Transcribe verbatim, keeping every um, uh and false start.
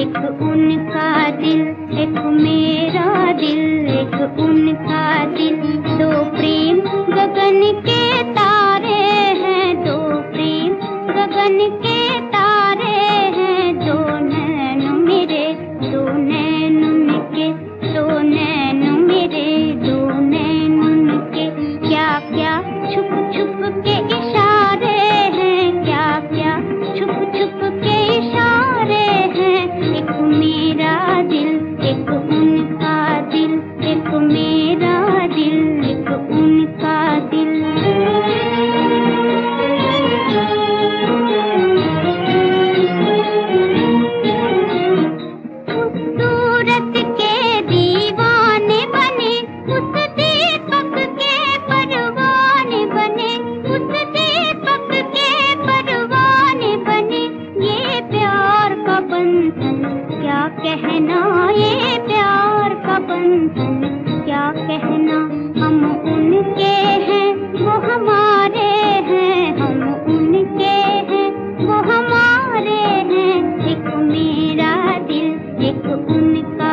एक उनका दिल, एक मेरा दिल, एक उनका दिल। दो प्रेम गगन के तारे हैं, दो प्रेम गगन के तारे हैं। दो नैन मेरे, दो नैन उनके, दो नैन मेरे, दो नैन उनके। क्या क्या छुप छुप के इशारे हैं, क्या क्या छुप छुप के इशारे हैं। एक मेरा दिल, एक उनका दिल, एक मेरा दिल, एक उनका दिल। उस सूरत के दीवाने बने, उस दीपक के परवाने बने, उस दीपक के परवाने बने। ये प्यार का बंधन क्या कहना, ये प्यार का बंधन क्या कहना। हम उनके हैं, वो हमारे हैं, हम उनके हैं, वो हमारे हैं। एक मेरा दिल, एक उनका